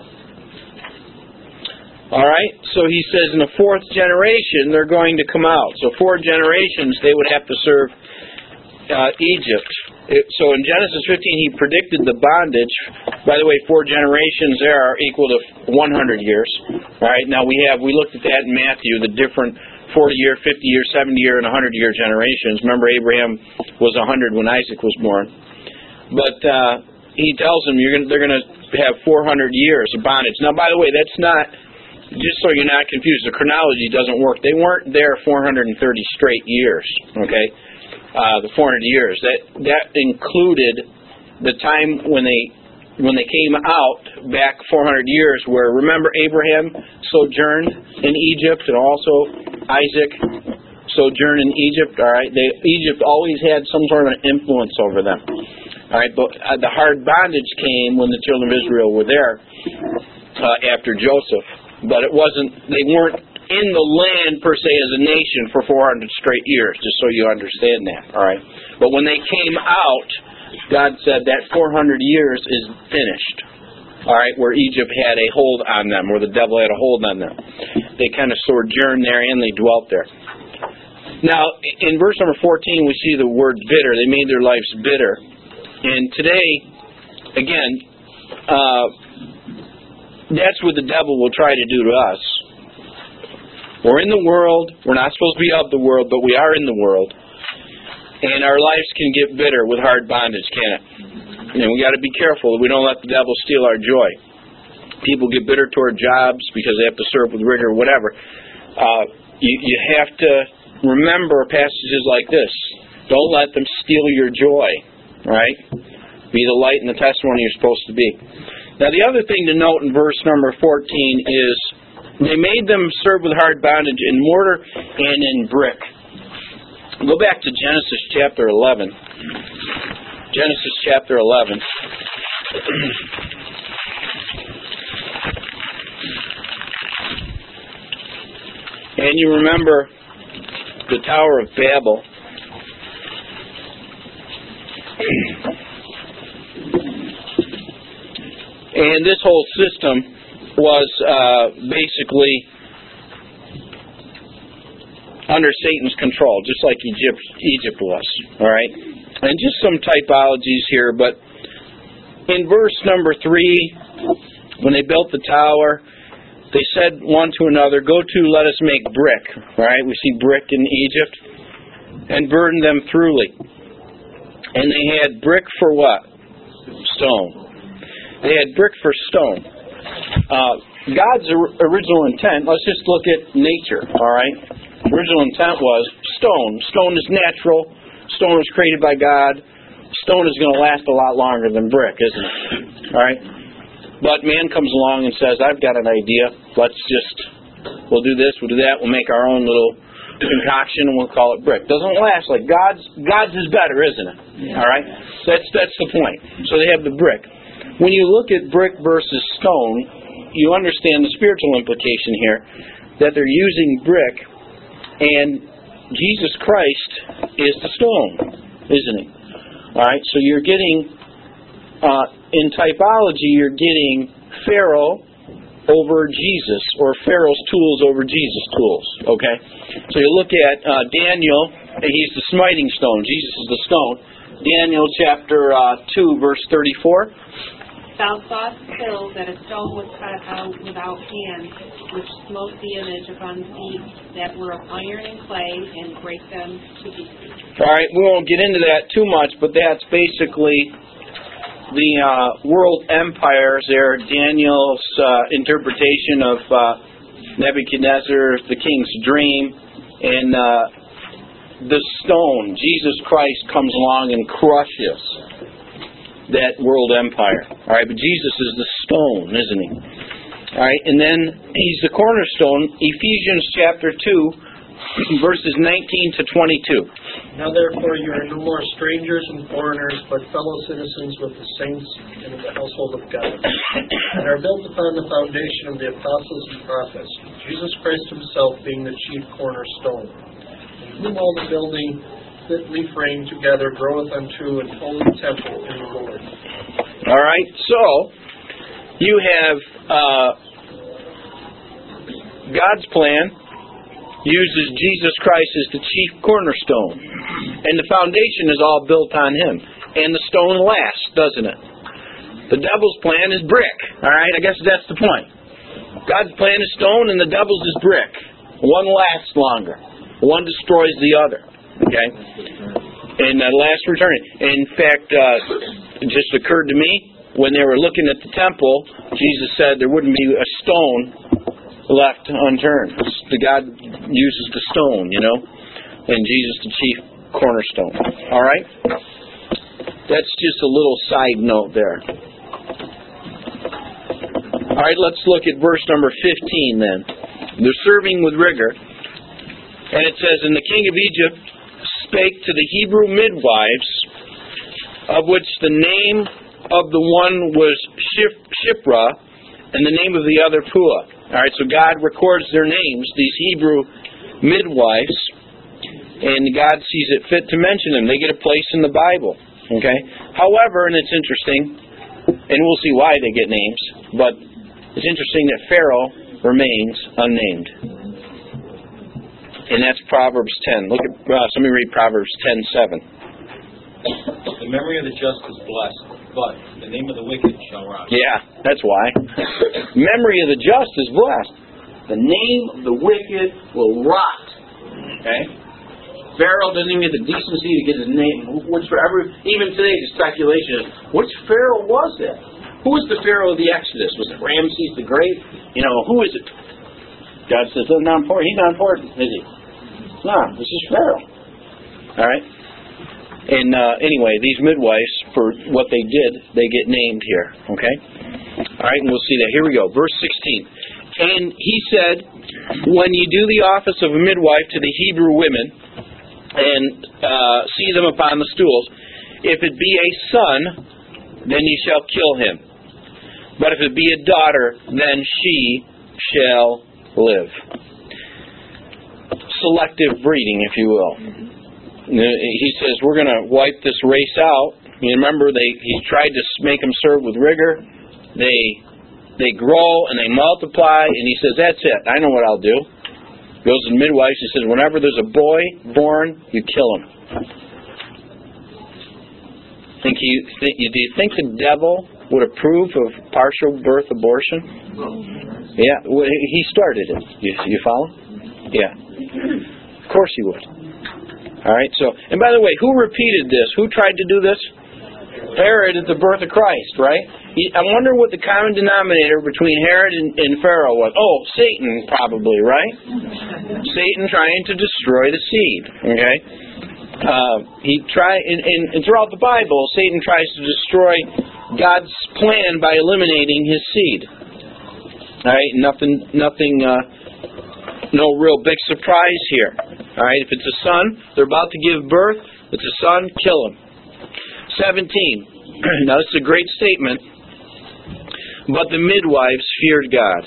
All right, so he says in the fourth generation they're going to come out. So 4 generations they would have to serve Egypt. So in Genesis 15 he predicted the bondage. By the way, 4 generations there are equal to 100 years. All right, now we looked at that in Matthew, the different 40-year, 50-year, 70-year, and 100-year generations. Remember, Abraham was 100 when Isaac was born. But he tells them they're going to have 400 years of bondage. Now, by the way, that's not, just so you're not confused, the chronology doesn't work. They weren't there 430 straight years, okay? The 400 years. That included the time when they came out back 400 years, where, remember, Abraham sojourned in Egypt, and also Isaac sojourned in Egypt. All right, Egypt always had some sort of an influence over them. All right, but the hard bondage came when the children of Israel were there after Joseph. But they weren't in the land per se as a nation for 400 straight years, just so you understand that. All right, but when they came out, God said that 400 years is finished. All right, where Egypt had a hold on them, where the devil had a hold on them. They kind of sojourned there and they dwelt there. Now, in verse number 14, we see the word bitter. They made their lives bitter. And today, again, that's what the devil will try to do to us. We're in the world. We're not supposed to be of the world, but we are in the world. And our lives can get bitter with hard bondage, can't it? And we got to be careful that we don't let the devil steal our joy. People get bitter toward jobs because they have to serve with rigor or whatever. You have to remember passages like this. Don't let them steal your joy, right? Be the light and the testimony you're supposed to be. Now, the other thing to note in verse number 14 is they made them serve with hard bondage in mortar and in brick. Go back to Genesis chapter 11. Genesis chapter 11. And you remember the Tower of Babel. And this whole system was basically under Satan's control, just like Egypt was. All right? And just some typologies here, but in verse number 3, when they built the tower, they said one to another, Go to, let us make brick. All right? We see brick in Egypt. And burn them thoroughly. And they had brick for what? Stone. They had brick for stone. God's original intent, let's just look at nature, all right? Original intent was stone. Stone is natural. Stone was created by God. Stone is going to last a lot longer than brick, isn't it? All right? But man comes along and says, I've got an idea. We'll do this, we'll do that. We'll make our own little concoction and we'll call it brick. Doesn't last like God's is better, isn't it? All right? That's the point. So they have the brick. When you look at brick versus stone, you understand the spiritual implication here, that they're using brick, and Jesus Christ is the stone, isn't he? All right, so you're getting, in typology, you're getting Pharaoh over Jesus, or Pharaoh's tools over Jesus' tools, okay? So you look at Daniel, he's the smiting stone, Jesus is the stone. Daniel chapter 2, verse 34. Thou sawest still that a stone was cut out without hands, which smote the image upon feet that were of iron and clay, and brake them to pieces. All right, we won't get into that too much, but that's basically the world empires there. Daniel's interpretation of Nebuchadnezzar, the king's dream, and the stone. Jesus Christ comes along and crushes that world empire. All right, but Jesus is the stone, isn't he? All right, and then he's the cornerstone. Ephesians chapter 2, verses 19 to 22. Now therefore you are no more strangers and foreigners, but fellow citizens with the saints and of the household of God, and are built upon the foundation of the apostles and prophets, Jesus Christ himself being the chief cornerstone, in whom all the building fitly framed together groweth unto an holy temple in the Lord. All right, so you have God's plan uses Jesus Christ as the chief cornerstone, and the foundation is all built on him, and the stone lasts, doesn't it? The devil's plan is brick. All right, I guess that's the point. God's plan is stone, and the devil's is brick. One lasts longer. One destroys the other. Okay? And last returning. In fact, it just occurred to me, when they were looking at the temple, Jesus said there wouldn't be a stone left unturned. The God uses the stone, and Jesus the chief cornerstone. All right? That's just a little side note there. All right, let's look at verse number 15 then. They're serving with rigor. And it says, And the king of Egypt spake to the Hebrew midwives, of which the name of the one was Shiphrah, and the name of the other Puah. All right, so God records their names, these Hebrew midwives, and God sees it fit to mention them. They get a place in the Bible. Okay. However, and it's interesting, and we'll see why they get names, but it's interesting that Pharaoh remains unnamed. And that's Proverbs 10. Look at somebody read Proverbs 10:7. The memory of the just is blessed, but the name of the wicked shall rot. Yeah, that's why. Memory of the just is blessed. The name of the wicked will rot. Okay? Pharaoh doesn't even get the decency to get his name. Even today, the speculation is, which Pharaoh was that? Who was the Pharaoh of the Exodus? Was it Ramses the Great? Who is it? God says, he's not important, is he? No, this is Pharaoh. All right? And anyway, these midwives, for what they did, they get named here. Okay? All right, and we'll see that. Here we go. Verse 16. And he said, When ye do the office of a midwife to the Hebrew women, and see them upon the stools, if it be a son, then ye shall kill him. But if it be a daughter, then she shall live. Selective breeding, if you will. He says, we're going to wipe this race out. You remember, he tried to make them serve with rigor. They grow and they multiply, and he says, that's it. I know what I'll do. Goes to the midwives. He says, whenever there's a boy born, you kill him. Do you think the devil would approve of partial birth abortion? Yeah, he started it. You follow? Yeah. Of course he would. All right, so, and by the way, who repeated this? Who tried to do this? Herod at the birth of Christ, right? I wonder what the common denominator between Herod and Pharaoh was. Oh, Satan, probably, right? Satan trying to destroy the seed, okay? And throughout the Bible, Satan tries to destroy God's plan by eliminating his seed. All right, no real big surprise here. All right, if it's a son, they're about to give birth. If it's a son, kill him. 17. Now this is a great statement. But the midwives feared God.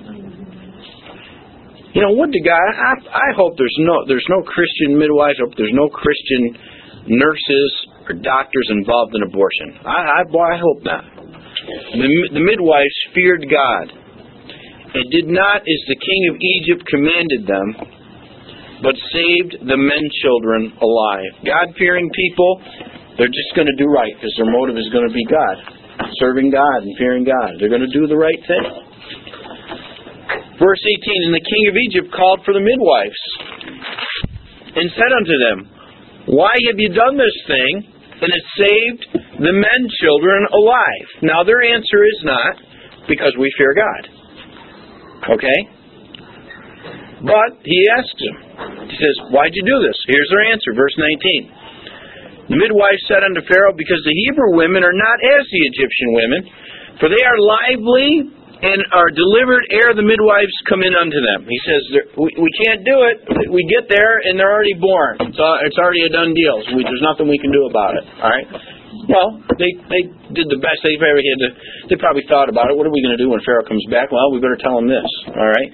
Would to God, I hope there's no Christian midwives. I hope there's no Christian nurses or doctors involved in abortion. I hope not. The midwives feared God, and did not as the king of Egypt commanded them, but saved the men children alive. God-fearing people, they're just going to do right because their motive is going to be God. serving God and fearing God. They're going to do the right thing. Verse 18, and the king of Egypt called for the midwives and said unto them, why have you done this thing, and it saved the men children alive? Now their answer is not, because we fear God. Okay? But he asks them, he says, why'd you do this? Here's their answer, verse 19. The midwife said unto Pharaoh, because the Hebrew women are not as the Egyptian women, for they are lively and are delivered ere the midwives come in unto them. He says, we can't do it. We get there and they're already born. It's already a done deal. So there's nothing we can do about it. All right? Well, they did the best they ever had to. They probably thought about it. What are we going to do when Pharaoh comes back? Well, we better tell him this. All right?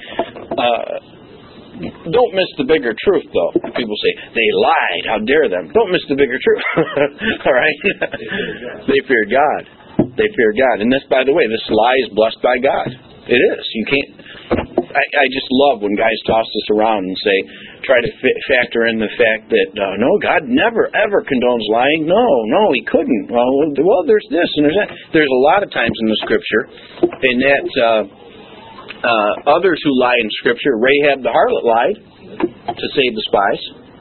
Don't miss the bigger truth, though. People say, they lied. How dare them? Don't miss the bigger truth. All right? They feared God. They fear God. And this, by the way, this lie is blessed by God. It is. You can't. I just love when guys toss this around and say, try to factor in the fact that, no, God never, ever condones lying. No, he couldn't. Well, there's this and there's that. There's a lot of times in the Scripture in that others who lie in Scripture, Rahab the harlot lied to save the spies.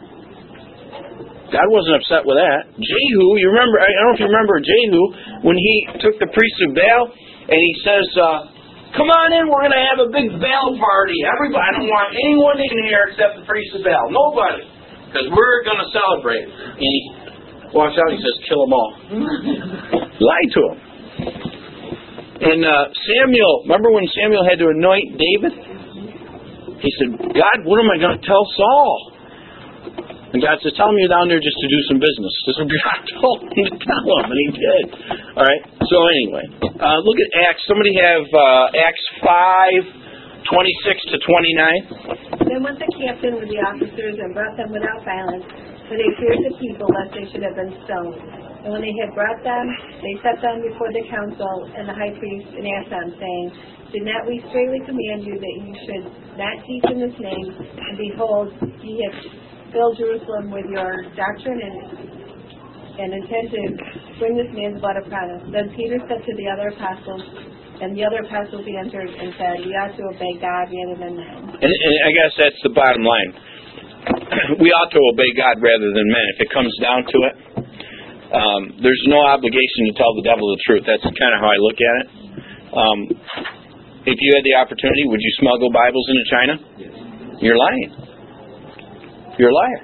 God wasn't upset with that. Jehu, you remember? I don't know if you remember Jehu when he took the priests of Baal and he says, "Come on in, we're going to have a big Baal party. Everybody, I don't want anyone in here except the priests of Baal. Nobody, because we're going to celebrate." And he walks out. He says, "Kill them all." Lied to him. And Samuel, remember when Samuel had to anoint David? He said, "God, what am I going to tell Saul?" And God says, "Tell him you're down there just to do some business." This is what God told him to tell him, and he did. All right. So anyway, look at Acts. Somebody have Acts 5:26 to 29. Then went the captain with the officers and brought them without violence, for they feared the people lest they should have been stoned. And when they had brought them, they set them before the council and the high priest, and asked them, saying, "Did not we straightly command you that you should not teach in this name? And behold, ye have filled Jerusalem with your doctrine and intend to bring this man's blood upon us." Then Peter said to the other apostles, and the other apostles answered and said, "We ought to obey God rather than men." And I guess that's the bottom line. We ought to obey God rather than men. If it comes down to it, there's no obligation to tell the devil the truth. That's kind of how I look at it. If you had the opportunity, would you smuggle Bibles into China? You're lying. You're a liar.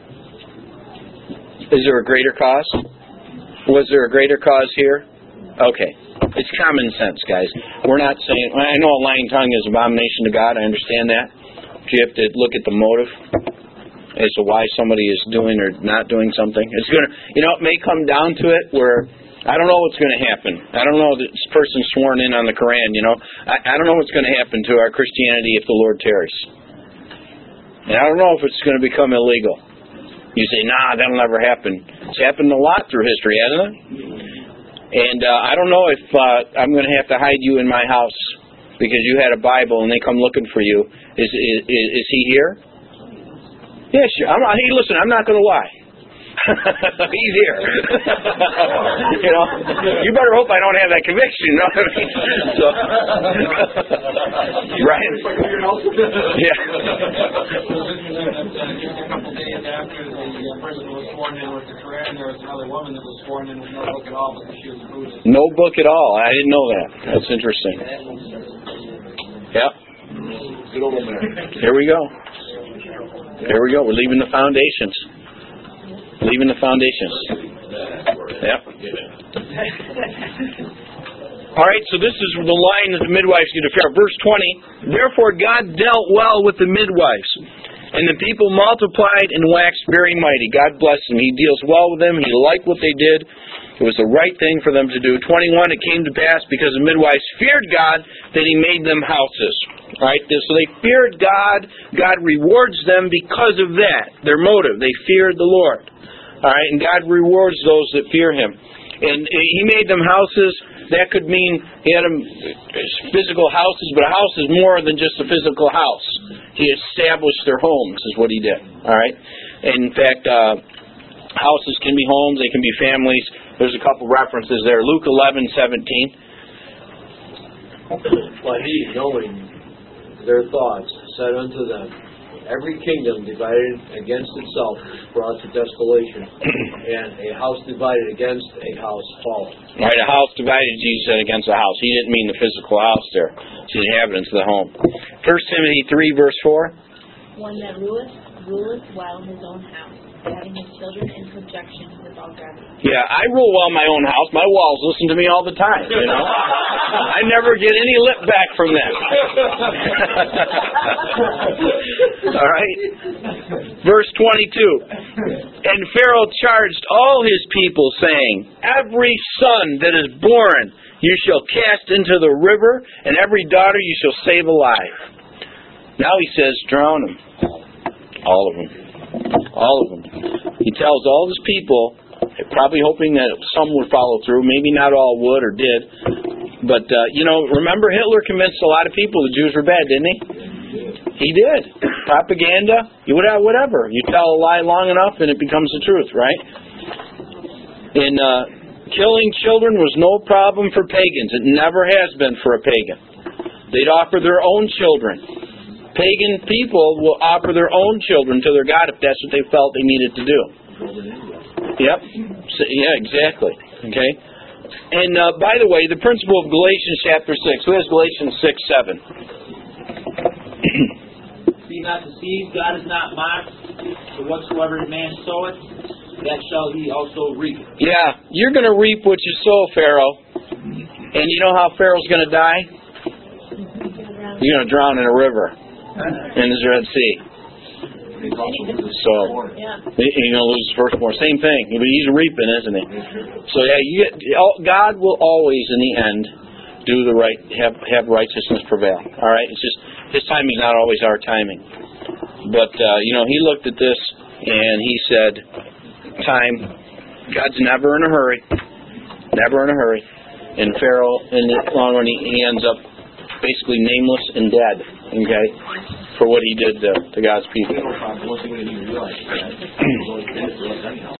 Is there a greater cause? Was there a greater cause here? Okay. It's common sense, guys. We're not saying, I know a lying tongue is abomination to God. I understand that. But you have to look at the motive as to why somebody is doing or not doing something. It's going to, it may come down to it where I don't know what's going to happen. I don't know this person sworn in on the Quran, I don't know what's going to happen to our Christianity if the Lord tarries. And I don't know if it's going to become illegal. You say, nah, that'll never happen. It's happened a lot through history, hasn't it? And I don't know if I'm going to have to hide you in my house because you had a Bible and they come looking for you. Is he here? Yeah, sure. Hey, listen, I'm not going to lie. He's here. You better hope I don't have that conviction. You know what I mean? So, right? Yeah. A couple days after the person was sworn in with the Quran, there was another woman that was sworn in with no book at all because she was a Buddhist. No book at all. I didn't know that. That's interesting. Yep. Here we go. Here we go. We're leaving the foundations. Leaving the foundations. Yep. All right, so this is the line that the midwives get to Pharaoh. Verse 20, "Therefore God dealt well with the midwives, and the people multiplied and waxed very mighty." God blessed them. He deals well with them. He liked what they did. It was the right thing for them to do. 21, "It came to pass because the midwives feared God that He made them houses." All right, so they feared God. God rewards them because of that. Their motive. They feared the Lord. All right, and God rewards those that fear Him. And He made them houses. That could mean He had them physical houses, but a house is more than just a physical house. He established their homes, is what He did. All right, and in fact, houses can be homes, they can be families, There's a couple references there. Luke 11:17. But he, knowing their thoughts, said unto them, Every kingdom divided against itself is brought to desolation, and a house divided against a house falleth. Right, a house divided, Jesus said, against a house. He didn't mean the physical house there. It's the inhabitants of the home. 1 Timothy 3, verse 4. One that ruleth well his own house, having his children in subjection with all gravity. Yeah, I rule well my own house. My walls listen to me all the time, you know. I never get any lip back from them. All right. Verse 22. And Pharaoh charged all his people, saying, Every son that is born you shall cast into the river, and every daughter you shall save alive. Now he says, drown them. All of them. All of them. He tells all his people, probably hoping that some would follow through. Maybe not all would or did. But, remember Hitler convinced a lot of people the Jews were bad, didn't he? He did. Propaganda, whatever. You tell a lie long enough and it becomes the truth, right? And killing children was no problem for pagans. It never has been for a pagan. They'd offer their own children. Pagan people will offer their own children to their God if that's what they felt they needed to do. Yep. Yeah, exactly. Okay. And by the way, the principle of Galatians chapter 6. Who has Galatians 6:7? Be not deceived, God is not mocked. For whatsoever a man soweth, that shall he also reap. Yeah, you're going to reap what you sow, Pharaoh. And you know how Pharaoh's going to die? You're going to drown in a river. In the Red Sea. So, he's going to lose his firstborn. Same thing. But he's reaping, isn't he? So, God will always, in the end, do the right, have righteousness prevail. All right? It's just, his timing is not always our timing. But, he looked at this, and he said, God's never in a hurry. Never in a hurry. And Pharaoh, in the long run, he ends up basically nameless and dead, okay, for what he did to God's people.